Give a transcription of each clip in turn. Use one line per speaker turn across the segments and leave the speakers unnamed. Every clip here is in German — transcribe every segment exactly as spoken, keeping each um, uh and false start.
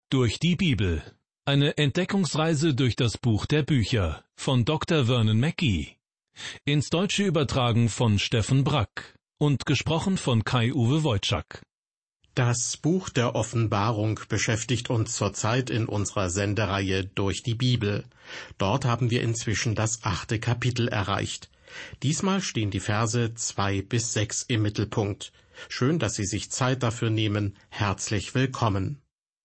Durch die Bibel. Eine Entdeckungsreise durch das Buch der Bücher von Doktor Vernon Mackey. Ins Deutsche übertragen von Steffen Brack und gesprochen von Kai-Uwe Wojczak.
Das Buch der Offenbarung beschäftigt uns zurzeit in unserer Sendereihe Durch die Bibel. Dort haben wir inzwischen das achte Kapitel erreicht. Diesmal stehen die Verse zwei bis sechs im Mittelpunkt. Schön, dass Sie sich Zeit dafür nehmen. Herzlich willkommen.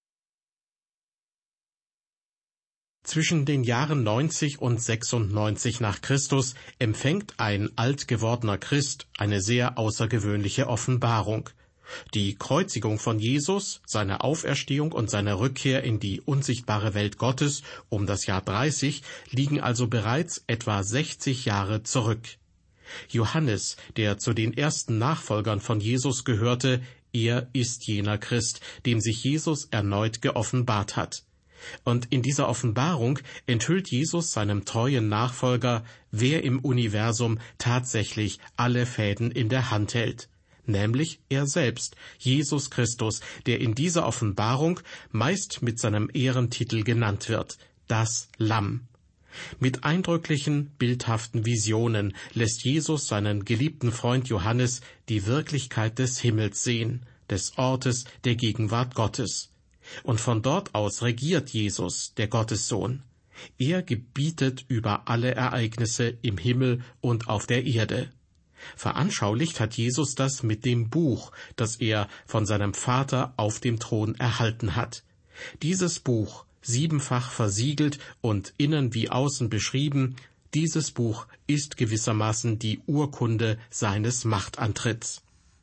Zwischen den Jahren neunzig und sechsundneunzig nach Christus empfängt ein alt gewordener Christ eine sehr außergewöhnliche Offenbarung. Die Kreuzigung von Jesus, seine Auferstehung und seine Rückkehr in die unsichtbare Welt Gottes um das Jahr dreißig liegen also bereits etwa sechzig Jahre zurück. Johannes, der zu den ersten Nachfolgern von Jesus gehörte, er ist jener Christ, dem sich Jesus erneut geoffenbart hat. Und in dieser Offenbarung enthüllt Jesus seinem treuen Nachfolger, wer im Universum tatsächlich alle Fäden in der Hand hält. Nämlich er selbst, Jesus Christus, der in dieser Offenbarung meist mit seinem Ehrentitel genannt wird, das Lamm. Mit eindrücklichen, bildhaften Visionen lässt Jesus seinen geliebten Freund Johannes die Wirklichkeit des Himmels sehen, des Ortes der Gegenwart Gottes. Und von dort aus regiert Jesus, der Gottessohn. Er gebietet über alle Ereignisse im Himmel und auf der Erde. Veranschaulicht hat Jesus das mit dem Buch, das er von seinem Vater auf dem Thron erhalten hat. Dieses Buch, siebenfach versiegelt und innen wie außen beschrieben, dieses Buch ist gewissermaßen die Urkunde seines Machtantritts.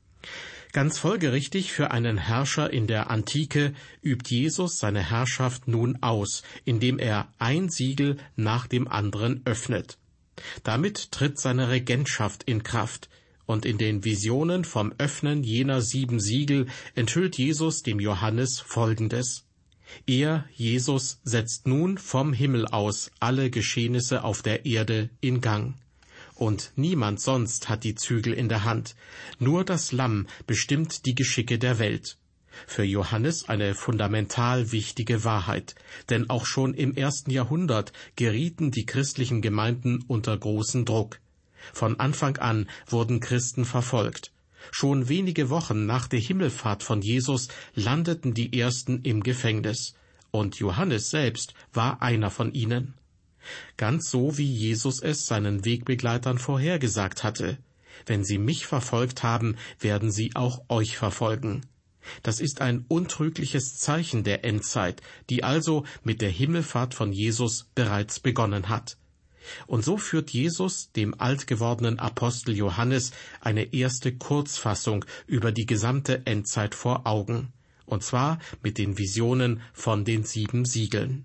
Ganz folgerichtig für einen Herrscher in der Antike übt Jesus seine Herrschaft nun aus, indem er ein Siegel nach dem anderen öffnet. Damit tritt seine Regentschaft in Kraft, und in den Visionen vom Öffnen jener sieben Siegel enthüllt Jesus dem Johannes Folgendes. Er, Jesus, setzt nun vom Himmel aus alle Geschehnisse auf der Erde in Gang. Und niemand sonst hat die Zügel in der Hand. Nur das Lamm bestimmt die Geschicke der Welt. Für Johannes eine fundamental wichtige Wahrheit, denn auch schon im ersten Jahrhundert gerieten die christlichen Gemeinden unter großen Druck. Von Anfang an wurden Christen verfolgt. Schon wenige Wochen nach der Himmelfahrt von Jesus landeten die Ersten im Gefängnis, und Johannes selbst war einer von ihnen. Ganz so, wie Jesus es seinen Wegbegleitern vorhergesagt hatte. Wenn sie mich verfolgt haben, werden sie auch euch verfolgen. Das ist ein untrügliches Zeichen der Endzeit, die also mit der Himmelfahrt von Jesus bereits begonnen hat. Und so führt Jesus dem altgewordenen Apostel Johannes eine erste Kurzfassung über die gesamte Endzeit vor Augen, und zwar mit den Visionen von den sieben Siegeln.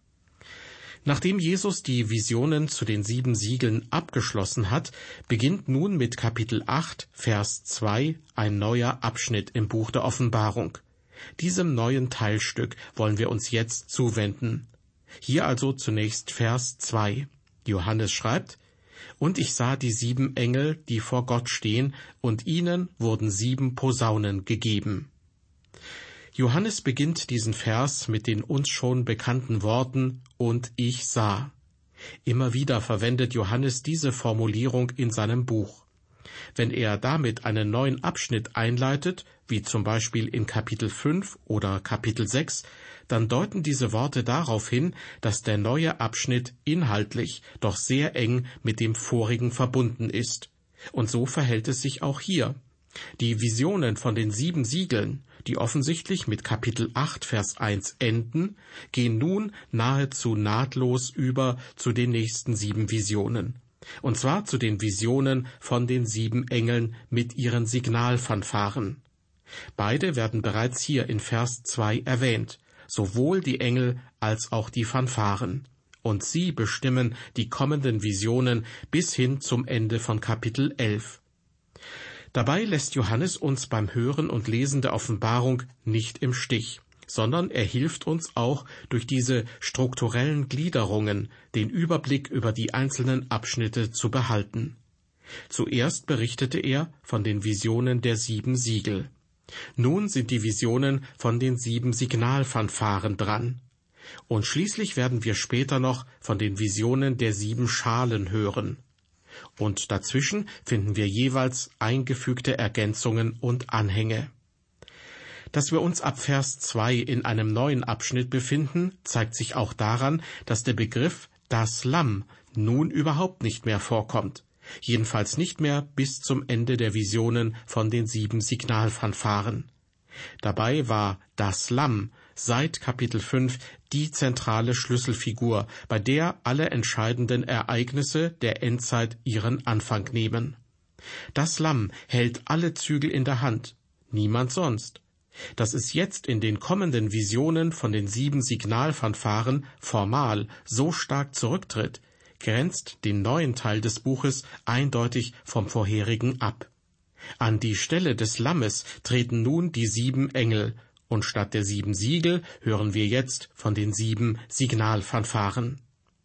Nachdem Jesus die Visionen zu den sieben Siegeln abgeschlossen hat, beginnt nun mit Kapitel acht, Vers zwei ein neuer Abschnitt im Buch der Offenbarung. Diesem neuen Teilstück wollen wir uns jetzt zuwenden. Hier also zunächst Vers zwei. Johannes schreibt, »Und ich sah die sieben Engel, die vor Gott stehen, und ihnen wurden sieben Posaunen gegeben.« Johannes beginnt diesen Vers mit den uns schon bekannten Worten »Und ich sah«. Immer wieder verwendet Johannes diese Formulierung in seinem Buch. Wenn er damit einen neuen Abschnitt einleitet, wie zum Beispiel in Kapitel fünf oder Kapitel sechs, dann deuten diese Worte darauf hin, dass der neue Abschnitt inhaltlich doch sehr eng mit dem vorigen verbunden ist. Und so verhält es sich auch hier. Die Visionen von den sieben Siegeln, die offensichtlich mit Kapitel acht, Vers eins enden, gehen nun nahezu nahtlos über zu den nächsten sieben Visionen. Und zwar zu den Visionen von den sieben Engeln mit ihren Signalfanfaren. Beide werden bereits hier in Vers zwei erwähnt, sowohl die Engel als auch die Fanfaren. Und sie bestimmen die kommenden Visionen bis hin zum Ende von Kapitel elf. Dabei lässt Johannes uns beim Hören und Lesen der Offenbarung nicht im Stich, sondern er hilft uns auch durch diese strukturellen Gliederungen, den Überblick über die einzelnen Abschnitte zu behalten. Zuerst berichtete er von den Visionen der sieben Siegel. Nun sind die Visionen von den sieben Signalfanfaren dran. Und schließlich werden wir später noch von den Visionen der sieben Schalen hören. Und dazwischen finden wir jeweils eingefügte Ergänzungen und Anhänge. Dass wir uns ab Vers zwei in einem neuen Abschnitt befinden, zeigt sich auch daran, dass der Begriff das Lamm nun überhaupt nicht mehr vorkommt. Jedenfalls nicht mehr bis zum Ende der Visionen von den sieben Signalfanfaren. Dabei war das Lamm seit Kapitel fünf die zentrale Schlüsselfigur, bei der alle entscheidenden Ereignisse der Endzeit ihren Anfang nehmen. Das Lamm hält alle Zügel in der Hand, niemand sonst. Dass es jetzt in den kommenden Visionen von den sieben Signalfanfaren formal so stark zurücktritt, grenzt den neuen Teil des Buches eindeutig vom vorherigen ab. An die Stelle des Lammes treten nun die sieben Engel, und statt der sieben Siegel hören wir jetzt von den sieben Signalfanfaren.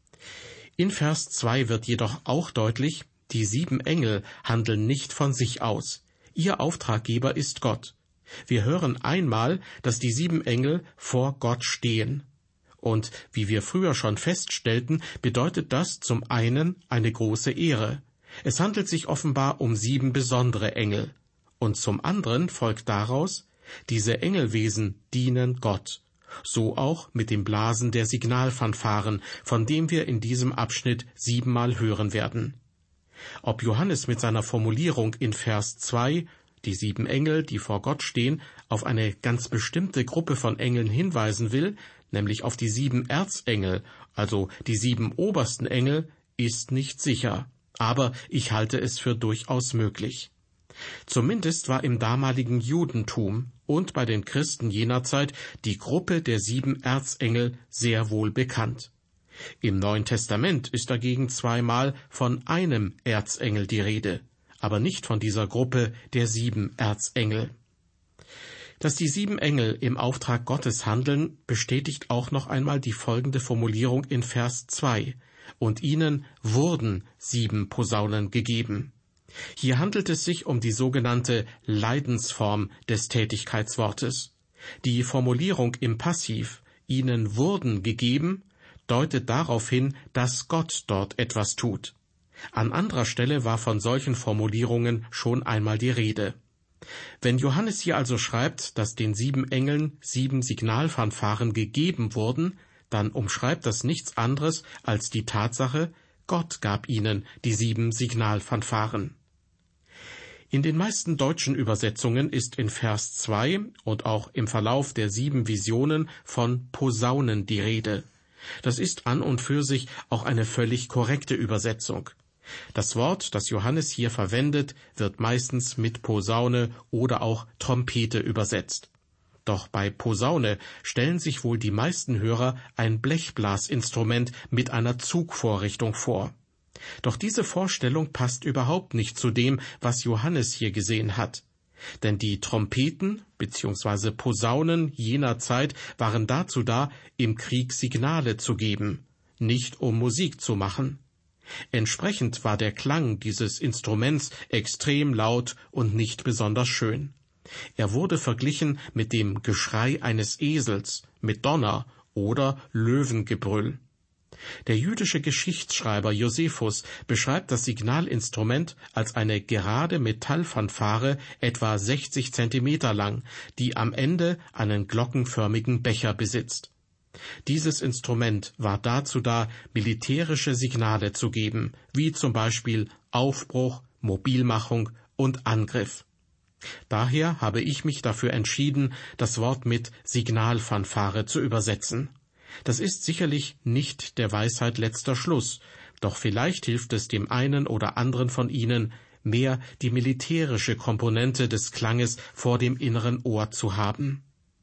In Vers zwei wird jedoch auch deutlich, die sieben Engel handeln nicht von sich aus. Ihr Auftraggeber ist Gott. Wir hören einmal, dass die sieben Engel vor Gott stehen. Und wie wir früher schon feststellten, bedeutet das zum einen eine große Ehre. Es handelt sich offenbar um sieben besondere Engel. Und zum anderen folgt daraus, diese Engelwesen dienen Gott. So auch mit dem Blasen der Signalfanfaren, von dem wir in diesem Abschnitt siebenmal hören werden. Ob Johannes mit seiner Formulierung in Vers zwei, die sieben Engel, die vor Gott stehen, auf eine ganz bestimmte Gruppe von Engeln hinweisen will, nämlich auf die sieben Erzengel, also die sieben obersten Engel, ist nicht sicher. Aber ich halte es für durchaus möglich. Zumindest war im damaligen Judentum und bei den Christen jener Zeit die Gruppe der sieben Erzengel sehr wohl bekannt. Im Neuen Testament ist dagegen zweimal von einem Erzengel die Rede, aber nicht von dieser Gruppe der sieben Erzengel. Dass die sieben Engel im Auftrag Gottes handeln, bestätigt auch noch einmal die folgende Formulierung in Vers zwei. Und ihnen wurden sieben Posaunen gegeben. Hier handelt es sich um die sogenannte Leidensform des Tätigkeitswortes. Die Formulierung im Passiv, ihnen wurden gegeben, deutet darauf hin, dass Gott dort etwas tut. An anderer Stelle war von solchen Formulierungen schon einmal die Rede. Wenn Johannes hier also schreibt, dass den sieben Engeln sieben Signalfanfaren gegeben wurden, dann umschreibt das nichts anderes als die Tatsache, Gott gab ihnen die sieben Signalfanfaren. In den meisten deutschen Übersetzungen ist in Vers zwei und auch im Verlauf der sieben Visionen von Posaunen die Rede. Das ist an und für sich auch eine völlig korrekte Übersetzung. Das Wort, das Johannes hier verwendet, wird meistens mit Posaune oder auch Trompete übersetzt. Doch bei Posaune stellen sich wohl die meisten Hörer ein Blechblasinstrument mit einer Zugvorrichtung vor. Doch diese Vorstellung passt überhaupt nicht zu dem, was Johannes hier gesehen hat. Denn die Trompeten bzw. Posaunen jener Zeit waren dazu da, im Krieg Signale zu geben, nicht um Musik zu machen. Entsprechend war der Klang dieses Instruments extrem laut und nicht besonders schön. Er wurde verglichen mit dem Geschrei eines Esels, mit Donner oder Löwengebrüll. Der jüdische Geschichtsschreiber Josephus beschreibt das Signalinstrument als eine gerade Metallfanfare etwa sechzig Zentimeter lang, die am Ende einen glockenförmigen Becher besitzt. Dieses Instrument war dazu da, militärische Signale zu geben, wie zum Beispiel Aufbruch, Mobilmachung und Angriff. Daher habe ich mich dafür entschieden, das Wort mit Signalfanfare zu übersetzen. Das ist sicherlich nicht der Weisheit letzter Schluss, doch vielleicht hilft es dem einen oder anderen von Ihnen, mehr die militärische Komponente des Klanges vor dem inneren Ohr zu haben.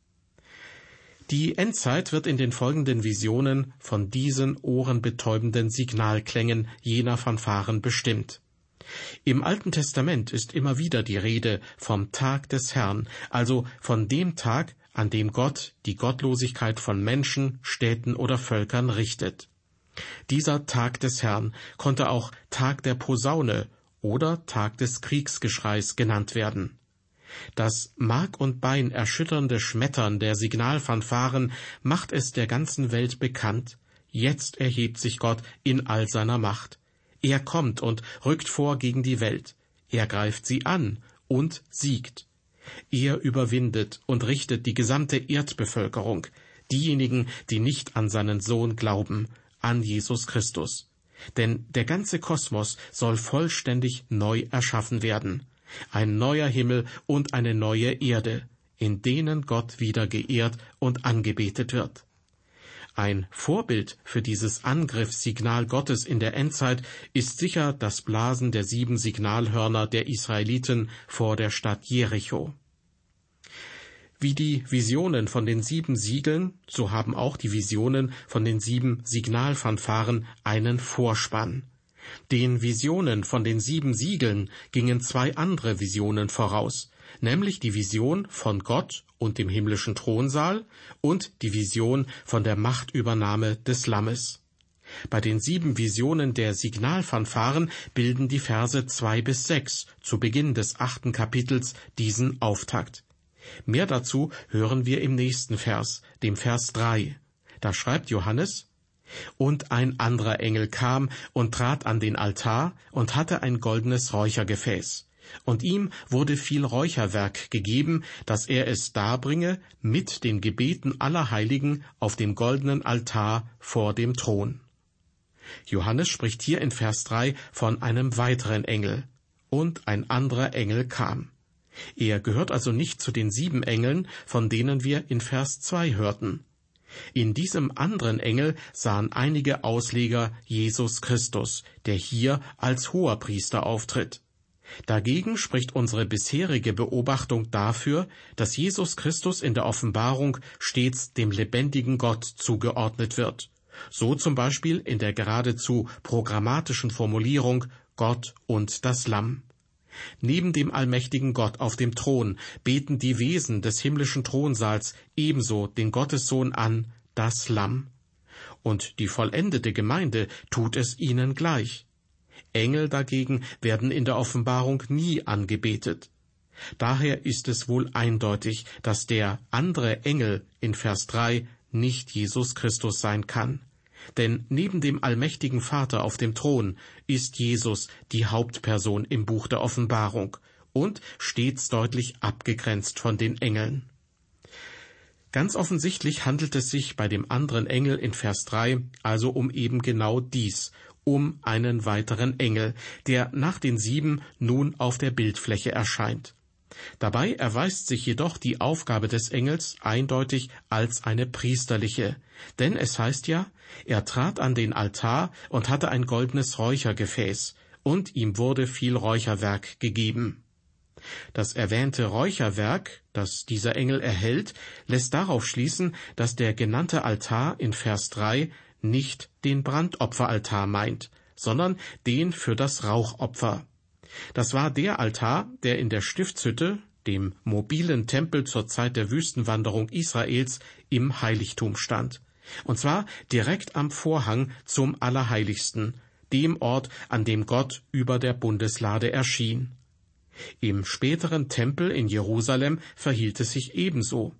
Die Endzeit wird in den folgenden Visionen von diesen ohrenbetäubenden Signalklängen jener Fanfaren bestimmt. Im Alten Testament ist immer wieder die Rede vom Tag des Herrn, also von dem Tag, an dem Gott die Gottlosigkeit von Menschen, Städten oder Völkern richtet. Dieser Tag des Herrn konnte auch Tag der Posaune oder Tag des Kriegsgeschreis genannt werden. Das Mark und Bein erschütternde Schmettern der Signalfanfaren macht es der ganzen Welt bekannt. Jetzt erhebt sich Gott in all seiner Macht. Er kommt und rückt vor gegen die Welt. Er greift sie an und siegt. Er überwindet und richtet die gesamte Erdbevölkerung, diejenigen, die nicht an seinen Sohn glauben, an Jesus Christus. Denn der ganze Kosmos soll vollständig neu erschaffen werden. Ein neuer Himmel und eine neue Erde, in denen Gott wieder geehrt und angebetet wird. Ein Vorbild für dieses Angriffssignal Gottes in der Endzeit ist sicher das Blasen der sieben Signalhörner der Israeliten vor der Stadt Jericho. Wie die Visionen von den sieben Siegeln, so haben auch die Visionen von den sieben Signalfanfaren einen Vorspann. Den Visionen von den sieben Siegeln gingen zwei andere Visionen voraus, nämlich die Vision von Gott und dem himmlischen Thronsaal und die Vision von der Machtübernahme des Lammes. Bei den sieben Visionen der Signalfanfaren bilden die Verse zwei bis sechs zu Beginn des achten Kapitels diesen Auftakt. Mehr dazu hören wir im nächsten Vers, dem Vers drei. Da schreibt Johannes: Und ein anderer Engel kam und trat an den Altar und hatte ein goldenes Räuchergefäß. Und ihm wurde viel Räucherwerk gegeben, dass er es darbringe mit den Gebeten aller Heiligen auf dem goldenen Altar vor dem Thron. Johannes spricht hier in Vers drei von einem weiteren Engel. Und ein anderer Engel kam. Er gehört also nicht zu den sieben Engeln, von denen wir in Vers zwei hörten. In diesem anderen Engel sahen einige Ausleger Jesus Christus, der hier als Hoherpriester auftritt. Dagegen spricht unsere bisherige Beobachtung dafür, dass Jesus Christus in der Offenbarung stets dem lebendigen Gott zugeordnet wird. So zum Beispiel in der geradezu programmatischen Formulierung Gott und das Lamm. Neben dem allmächtigen Gott auf dem Thron beten die Wesen des himmlischen Thronsaals ebenso den Gottessohn an, das Lamm. Und die vollendete Gemeinde tut es ihnen gleich. Engel dagegen werden in der Offenbarung nie angebetet. Daher ist es wohl eindeutig, dass der andere Engel in Vers drei nicht Jesus Christus sein kann. Denn neben dem allmächtigen Vater auf dem Thron ist Jesus die Hauptperson im Buch der Offenbarung und stets deutlich abgegrenzt von den Engeln. Ganz offensichtlich handelt es sich bei dem anderen Engel in Vers drei also um eben genau dies, um einen weiteren Engel, der nach den sieben nun auf der Bildfläche erscheint. Dabei erweist sich jedoch die Aufgabe des Engels eindeutig als eine priesterliche, denn es heißt ja, er trat an den Altar und hatte ein goldenes Räuchergefäß, und ihm wurde viel Räucherwerk gegeben. Das erwähnte Räucherwerk, das dieser Engel erhält, lässt darauf schließen, dass der genannte Altar in Vers drei nicht den Brandopferaltar meint, sondern den für das Rauchopfer. Das war der Altar, der in der Stiftshütte, dem mobilen Tempel zur Zeit der Wüstenwanderung Israels, im Heiligtum stand. Und zwar direkt am Vorhang zum Allerheiligsten, dem Ort, an dem Gott über der Bundeslade erschien. Im späteren Tempel in Jerusalem verhielt es sich ebenso.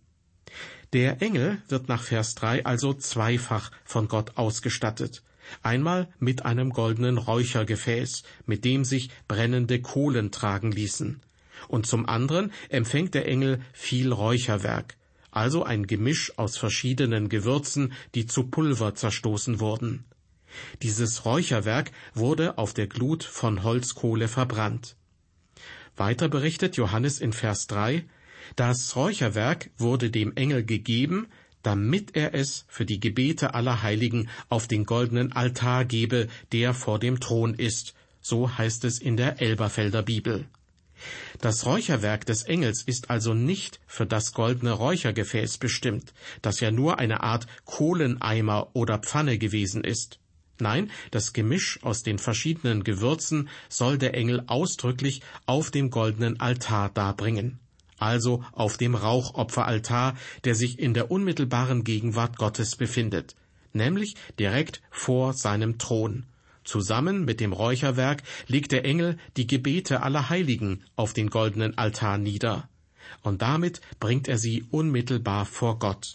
Der Engel wird nach Vers drei also zweifach von Gott ausgestattet. Einmal mit einem goldenen Räuchergefäß, mit dem sich brennende Kohlen tragen ließen. Und zum anderen empfängt der Engel viel Räucherwerk, also ein Gemisch aus verschiedenen Gewürzen, die zu Pulver zerstoßen wurden. Dieses Räucherwerk wurde auf der Glut von Holzkohle verbrannt. Weiter berichtet Johannes in Vers drei, das Räucherwerk wurde dem Engel gegeben, damit er es für die Gebete aller Heiligen auf den goldenen Altar gebe, der vor dem Thron ist. So heißt es in der Elberfelder Bibel. Das Räucherwerk des Engels ist also nicht für das goldene Räuchergefäß bestimmt, das ja nur eine Art Kohleneimer oder Pfanne gewesen ist. Nein, das Gemisch aus den verschiedenen Gewürzen soll der Engel ausdrücklich auf dem goldenen Altar darbringen. Also auf dem Rauchopferaltar, der sich in der unmittelbaren Gegenwart Gottes befindet, nämlich direkt vor seinem Thron. Zusammen mit dem Räucherwerk legt der Engel die Gebete aller Heiligen auf den goldenen Altar nieder. und damit bringt er sie unmittelbar vor Gott.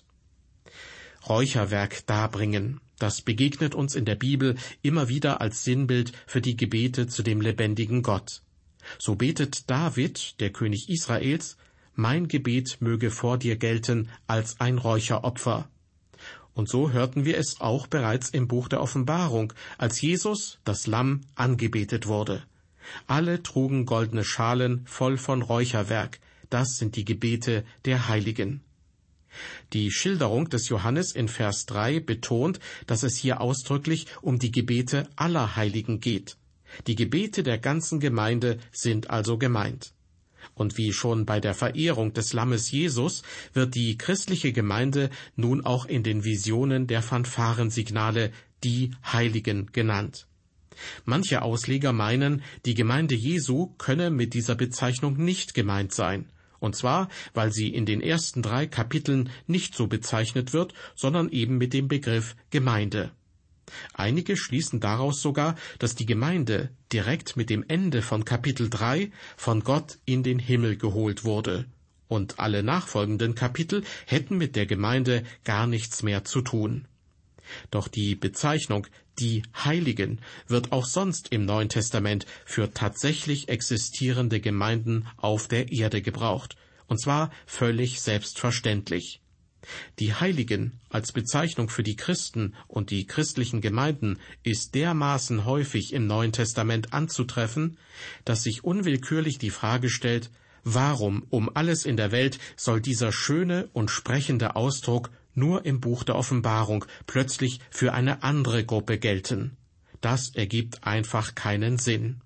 Räucherwerk darbringen, das begegnet uns in der Bibel immer wieder als Sinnbild für die Gebete zu dem lebendigen Gott. So betet David, der König Israels: Mein Gebet möge vor dir gelten als ein Räucheropfer. Und so hörten wir es auch bereits im Buch der Offenbarung, als Jesus, das Lamm, angebetet wurde. Alle trugen goldene Schalen voll von Räucherwerk. Das sind die Gebete der Heiligen. Die Schilderung des Johannes in Vers drei betont, dass es hier ausdrücklich um die Gebete aller Heiligen geht. Die Gebete der ganzen Gemeinde sind also gemeint. Und wie schon bei der Verehrung des Lammes Jesus wird die christliche Gemeinde nun auch in den Visionen der Fanfarensignale die Heiligen genannt. Manche Ausleger meinen, die Gemeinde Jesu könne mit dieser Bezeichnung nicht gemeint sein. Und zwar, weil sie in den ersten drei Kapiteln nicht so bezeichnet wird, sondern eben mit dem Begriff Gemeinde. Einige schließen daraus sogar, dass die Gemeinde direkt mit dem Ende von Kapitel drei von Gott in den Himmel geholt wurde, und alle nachfolgenden Kapitel hätten mit der Gemeinde gar nichts mehr zu tun. Doch die Bezeichnung die Heiligen wird auch sonst im Neuen Testament für tatsächlich existierende Gemeinden auf der Erde gebraucht, und zwar völlig selbstverständlich. Die Heiligen als Bezeichnung für die Christen und die christlichen Gemeinden ist dermaßen häufig im Neuen Testament anzutreffen, dass sich unwillkürlich die Frage stellt: Warum um alles in der Welt soll dieser schöne und sprechende Ausdruck nur im Buch der Offenbarung plötzlich für eine andere Gruppe gelten? Das ergibt einfach keinen Sinn.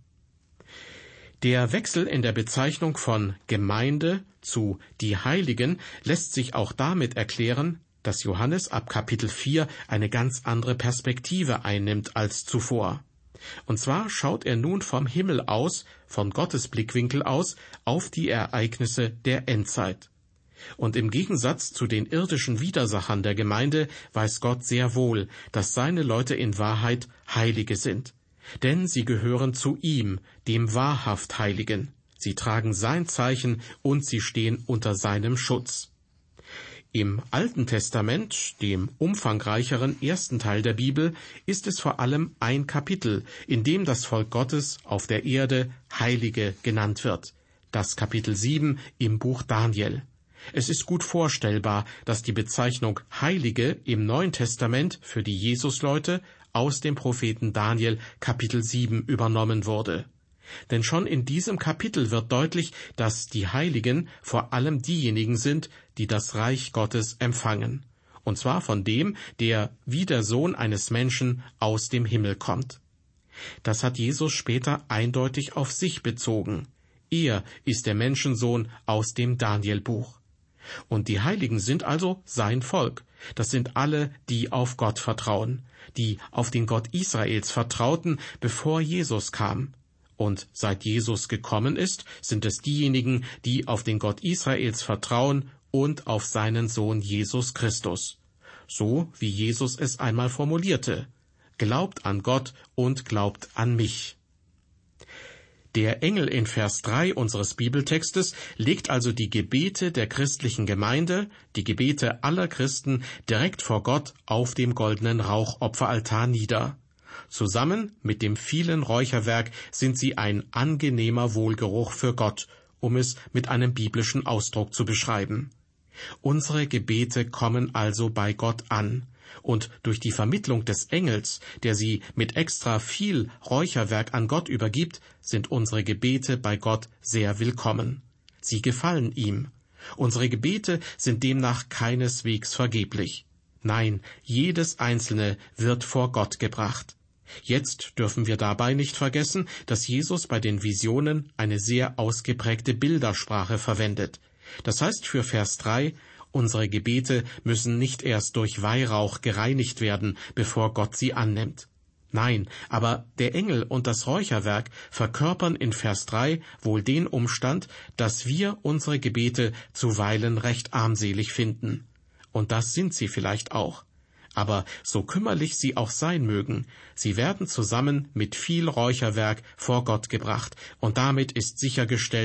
Der Wechsel in der Bezeichnung von Gemeinde zu die Heiligen lässt sich auch damit erklären, dass Johannes ab Kapitel vier eine ganz andere Perspektive einnimmt als zuvor. Und zwar schaut er nun vom Himmel aus, von Gottes Blickwinkel aus, auf die Ereignisse der Endzeit. Und im Gegensatz zu den irdischen Widersachern der Gemeinde weiß Gott sehr wohl, dass seine Leute in Wahrheit Heilige sind. Denn sie gehören zu ihm, dem wahrhaft Heiligen. Sie tragen sein Zeichen und sie stehen unter seinem Schutz. Im Alten Testament, dem umfangreicheren ersten Teil der Bibel, ist es vor allem ein Kapitel, in dem das Volk Gottes auf der Erde Heilige genannt wird. Das Kapitel sieben im Buch Daniel. Es ist gut vorstellbar, dass die Bezeichnung Heilige im Neuen Testament für die Jesusleute aus dem Propheten Daniel Kapitel sieben übernommen wurde. Denn schon in diesem Kapitel wird deutlich, dass die Heiligen vor allem diejenigen sind, die das Reich Gottes empfangen. Und zwar von dem, der wie der Sohn eines Menschen aus dem Himmel kommt. Das hat Jesus später eindeutig auf sich bezogen. Er ist der Menschensohn aus dem Danielbuch. Und die Heiligen sind also sein Volk. Das sind alle, die auf Gott vertrauen, die auf den Gott Israels vertrauten, bevor Jesus kam. Und seit Jesus gekommen ist, sind es diejenigen, die auf den Gott Israels vertrauen und auf seinen Sohn Jesus Christus. So wie Jesus es einmal formulierte: Glaubt an Gott und glaubt an mich. Der Engel in Vers drei unseres Bibeltextes legt also die Gebete der christlichen Gemeinde, die Gebete aller Christen, direkt vor Gott auf dem goldenen Rauchopferaltar nieder. Zusammen mit dem vielen Räucherwerk sind sie ein angenehmer Wohlgeruch für Gott, um es mit einem biblischen Ausdruck zu beschreiben. Unsere Gebete kommen also bei Gott an. Und durch die Vermittlung des Engels, der sie mit extra viel Räucherwerk an Gott übergibt, sind unsere Gebete bei Gott sehr willkommen. Sie gefallen ihm. Unsere Gebete sind demnach keineswegs vergeblich. Nein, jedes einzelne wird vor Gott gebracht. Jetzt dürfen wir dabei nicht vergessen, dass Jesus bei den Visionen eine sehr ausgeprägte Bildersprache verwendet. Das heißt für Vers drei, unsere Gebete müssen nicht erst durch Weihrauch gereinigt werden, bevor Gott sie annimmt. Nein, aber der Engel und das Räucherwerk verkörpern in Vers drei wohl den Umstand, dass wir unsere Gebete zuweilen recht armselig finden. Und das sind sie vielleicht auch. Aber so kümmerlich sie auch sein mögen, sie werden zusammen mit viel Räucherwerk vor Gott gebracht, und damit ist sichergestellt,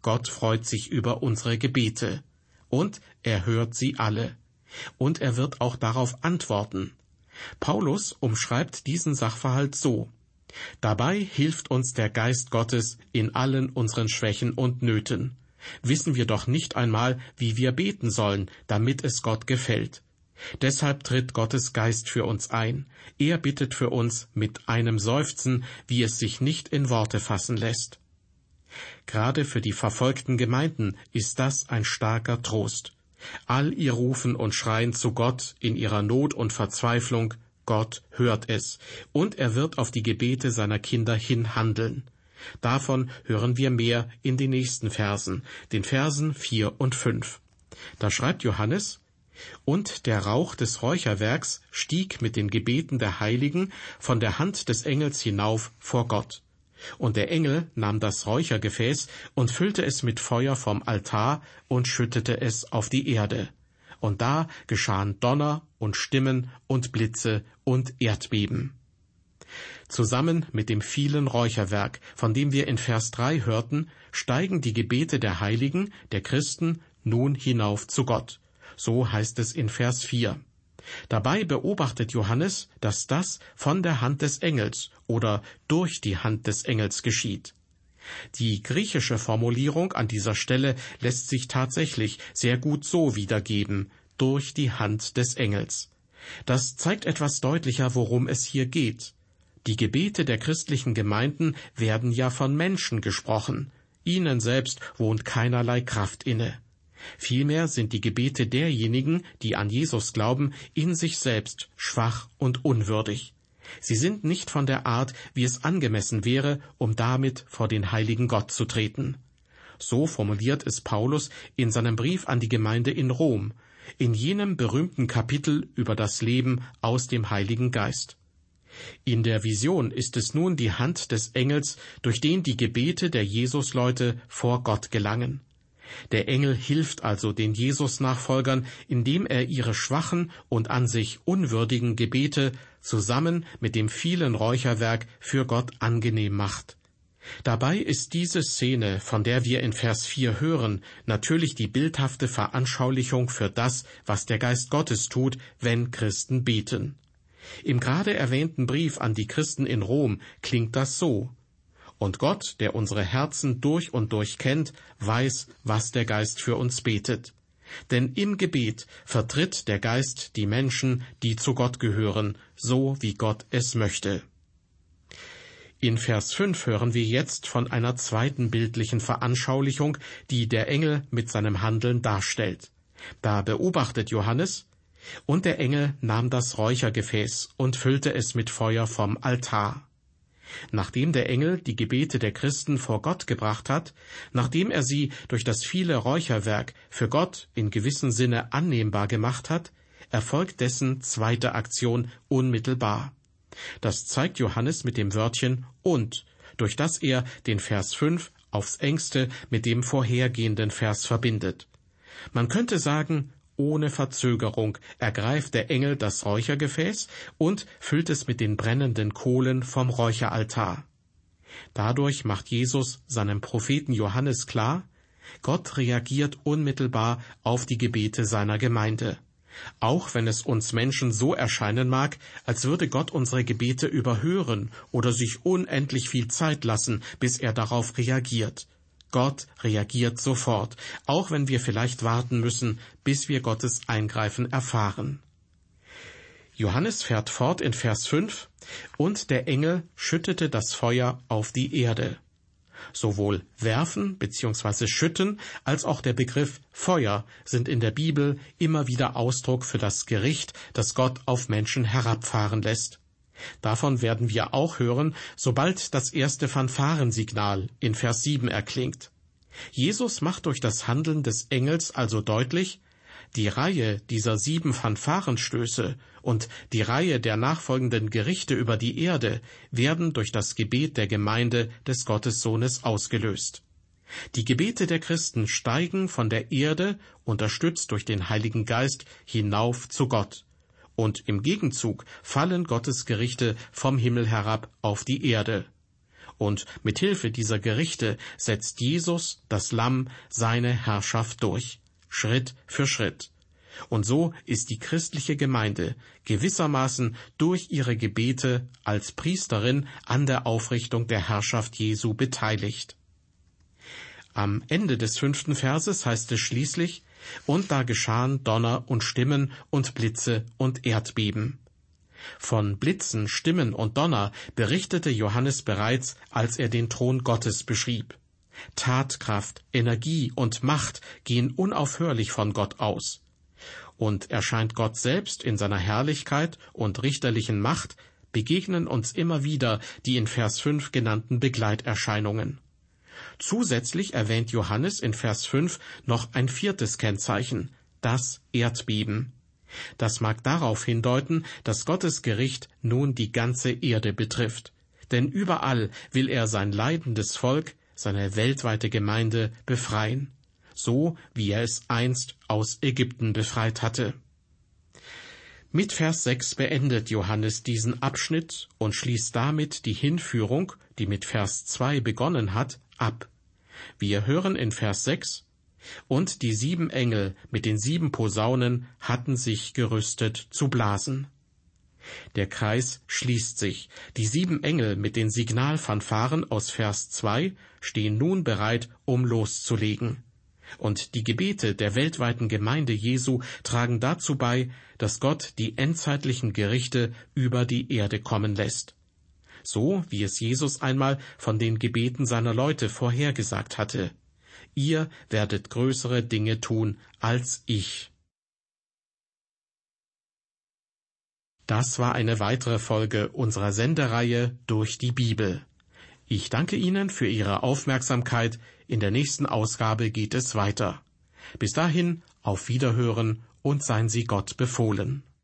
Gott freut sich über unsere Gebete. Und er hört sie alle. Und er wird auch darauf antworten. Paulus umschreibt diesen Sachverhalt so: Dabei hilft uns der Geist Gottes in allen unseren Schwächen und Nöten. Wissen wir doch nicht einmal, wie wir beten sollen, damit es Gott gefällt. Deshalb tritt Gottes Geist für uns ein. Er bittet für uns mit einem Seufzen, wie es sich nicht in Worte fassen lässt. Gerade für die verfolgten Gemeinden ist das ein starker Trost. All ihr Rufen und Schreien zu Gott in ihrer Not und Verzweiflung, Gott hört es, und er wird auf die Gebete seiner Kinder hin handeln. Davon hören wir mehr in den nächsten Versen, den Versen vier und fünf. Da schreibt Johannes: Und der Rauch des Räucherwerks stieg mit den Gebeten der Heiligen von der Hand des Engels hinauf vor Gott. Und der Engel nahm das Räuchergefäß und füllte es mit Feuer vom Altar und schüttete es auf die Erde. Und da geschahen Donner und Stimmen und Blitze und Erdbeben. Zusammen mit dem vielen Räucherwerk, von dem wir in Vers drei hörten, steigen die Gebete der Heiligen, der Christen, nun hinauf zu Gott. So heißt es in Vers vier. Dabei beobachtet Johannes, dass das von der Hand des Engels oder durch die Hand des Engels geschieht. Die griechische Formulierung an dieser Stelle lässt sich tatsächlich sehr gut so wiedergeben: durch die Hand des Engels. Das zeigt etwas deutlicher, worum es hier geht. Die Gebete der christlichen Gemeinden werden ja von Menschen gesprochen. Ihnen selbst wohnt keinerlei Kraft inne. Vielmehr sind die Gebete derjenigen, die an Jesus glauben, in sich selbst schwach und unwürdig. Sie sind nicht von der Art, wie es angemessen wäre, um damit vor den heiligen Gott zu treten. So formuliert es Paulus in seinem Brief an die Gemeinde in Rom, in jenem berühmten Kapitel über das Leben aus dem Heiligen Geist. In der Vision ist es nun die Hand des Engels, durch den die Gebete der Jesusleute vor Gott gelangen. Der Engel hilft also den Jesus-Nachfolgern, indem er ihre schwachen und an sich unwürdigen Gebete zusammen mit dem vielen Räucherwerk für Gott angenehm macht. Dabei ist diese Szene, von der wir in Vers vier hören, natürlich die bildhafte Veranschaulichung für das, was der Geist Gottes tut, wenn Christen beten. Im gerade erwähnten Brief an die Christen in Rom klingt das so: Und Gott, der unsere Herzen durch und durch kennt, weiß, was der Geist für uns betet. Denn im Gebet vertritt der Geist die Menschen, die zu Gott gehören, so wie Gott es möchte. In Vers fünf hören wir jetzt von einer zweiten bildlichen Veranschaulichung, die der Engel mit seinem Handeln darstellt. Da beobachtet Johannes: Und der Engel nahm das Räuchergefäß und füllte es mit Feuer vom Altar. Nachdem der Engel die Gebete der Christen vor Gott gebracht hat, nachdem er sie durch das viele Räucherwerk für Gott in gewissem Sinne annehmbar gemacht hat, erfolgt dessen zweite Aktion unmittelbar. Das zeigt Johannes mit dem Wörtchen und, durch das er den Vers fünf aufs engste mit dem vorhergehenden Vers verbindet. Man könnte sagen, ohne Verzögerung ergreift der Engel das Räuchergefäß und füllt es mit den brennenden Kohlen vom Räucheraltar. Dadurch macht Jesus seinem Propheten Johannes klar: Gott reagiert unmittelbar auf die Gebete seiner Gemeinde. Auch wenn es uns Menschen so erscheinen mag, als würde Gott unsere Gebete überhören oder sich unendlich viel Zeit lassen, bis er darauf reagiert. Gott reagiert sofort, auch wenn wir vielleicht warten müssen, bis wir Gottes Eingreifen erfahren. Johannes fährt fort in Vers fünf: Und der Engel schüttete das Feuer auf die Erde. Sowohl werfen bzw. schütten als auch der Begriff Feuer sind in der Bibel immer wieder Ausdruck für das Gericht, das Gott auf Menschen herabfahren lässt. Davon werden wir auch hören, sobald das erste Fanfarensignal in Vers sieben erklingt. Jesus macht durch das Handeln des Engels also deutlich: Die Reihe dieser sieben Fanfarenstöße und die Reihe der nachfolgenden Gerichte über die Erde werden durch das Gebet der Gemeinde des Gottessohnes ausgelöst. Die Gebete der Christen steigen von der Erde, unterstützt durch den Heiligen Geist, hinauf zu Gott. Und im Gegenzug fallen Gottes Gerichte vom Himmel herab auf die Erde. Und mit Hilfe dieser Gerichte setzt Jesus, das Lamm, seine Herrschaft durch, Schritt für Schritt. Und so ist die christliche Gemeinde gewissermaßen durch ihre Gebete als Priesterin an der Aufrichtung der Herrschaft Jesu beteiligt. Am Ende des fünften Verses heißt es schließlich: Und da geschahen Donner und Stimmen und Blitze und Erdbeben. Von Blitzen, Stimmen und Donner berichtete Johannes bereits, als er den Thron Gottes beschrieb. Tatkraft, Energie und Macht gehen unaufhörlich von Gott aus. Und erscheint Gott selbst in seiner Herrlichkeit und richterlichen Macht, begegnen uns immer wieder die in Vers fünf genannten Begleiterscheinungen. Zusätzlich erwähnt Johannes in Vers fünf noch ein viertes Kennzeichen, das Erdbeben. Das mag darauf hindeuten, dass Gottes Gericht nun die ganze Erde betrifft. Denn überall will er sein leidendes Volk, seine weltweite Gemeinde, befreien, so wie er es einst aus Ägypten befreit hatte. Mit Vers sechs beendet Johannes diesen Abschnitt und schließt damit die Hinführung, die mit Vers zwei begonnen hat, ab. Wir hören in Vers sechs: Und die sieben Engel mit den sieben Posaunen hatten sich gerüstet zu blasen. Der Kreis schließt sich. Die sieben Engel mit den Signalfanfaren aus Vers zwei stehen nun bereit, um loszulegen. Und die Gebete der weltweiten Gemeinde Jesu tragen dazu bei, dass Gott die endzeitlichen Gerichte über die Erde kommen lässt. So wie es Jesus einmal von den Gebeten seiner Leute vorhergesagt hatte: Ihr werdet größere Dinge tun als ich. Das war eine weitere Folge unserer Sendereihe Durch die Bibel. Ich danke Ihnen für Ihre Aufmerksamkeit. In der nächsten Ausgabe geht es weiter. Bis dahin, auf Wiederhören und seien Sie Gott befohlen.